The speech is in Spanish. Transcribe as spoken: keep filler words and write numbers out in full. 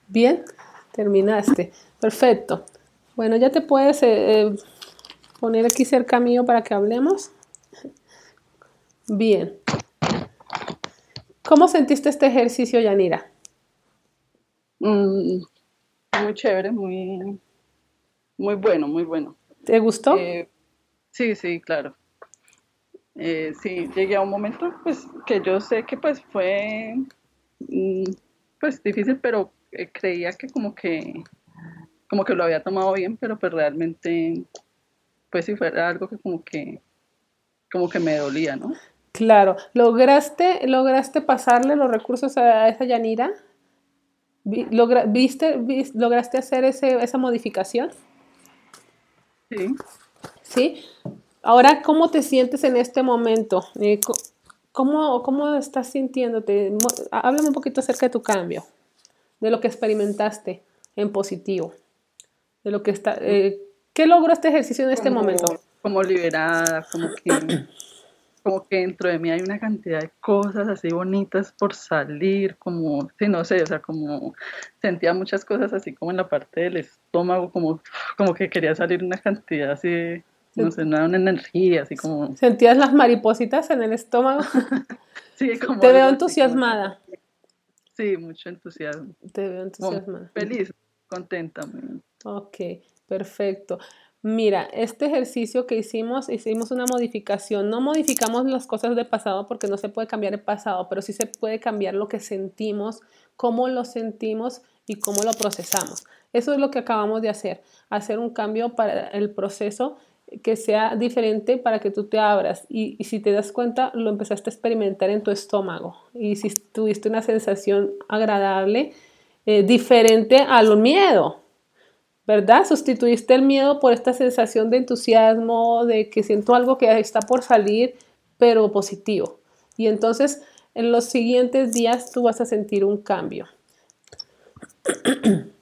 Bien, terminaste. Perfecto. Bueno, ya te puedes eh, eh, poner aquí cerca mío para que hablemos. Bien. ¿Cómo sentiste este ejercicio, Yanira? Mm, muy chévere, muy, muy bueno, muy bueno. ¿Te gustó? Eh, sí, sí, claro. Eh, sí, llegué a un momento pues que yo sé que pues fue mm, pues difícil, pero eh, creía que como que como que lo había tomado bien, pero pues realmente pues sí fue algo que como que como que me dolía, ¿no? Claro. ¿Lograste, lograste pasarle los recursos a esa Yanira? Vi- logra- ¿Viste, vis- lograste hacer ese, esa modificación? Sí. ¿Sí? Ahora, ¿cómo te sientes en este momento? Eh, co- ¿Cómo, cómo estás sintiéndote? Mo- Háblame un poquito acerca de tu cambio, de lo que experimentaste en positivo, de lo que está, eh, ¿qué logró este ejercicio en este momento? como, como liberada, como que, como que dentro de mí hay una cantidad de cosas así bonitas por salir, como, sí, no sé, o sea, como sentía muchas cosas así como en la parte del estómago, como, como que quería salir una cantidad así, no sé, una, una energía, así como, ¿Sentías las maripositas en el estómago? sí, como Te veo algo así, como esa entusiasmada. energía. Sí, mucho entusiasmo, Te veo como entusiasmada. feliz, contenta, muy- Ok, perfecto. Mira, este ejercicio que hicimos, hicimos una modificación. No modificamos las cosas del pasado porque no se puede cambiar el pasado, pero sí se puede cambiar lo que sentimos, cómo lo sentimos y cómo lo procesamos. Eso es lo que acabamos de hacer, hacer un cambio para el proceso que sea diferente para que tú te abras. Y, y si te das cuenta, lo empezaste a experimentar en tu estómago. Y si tuviste una sensación agradable, eh, diferente al miedo. ¿Verdad? Sustituiste el miedo por esta sensación de entusiasmo, de que siento algo que está por salir, pero positivo. Y entonces en los siguientes días tú vas a sentir un cambio.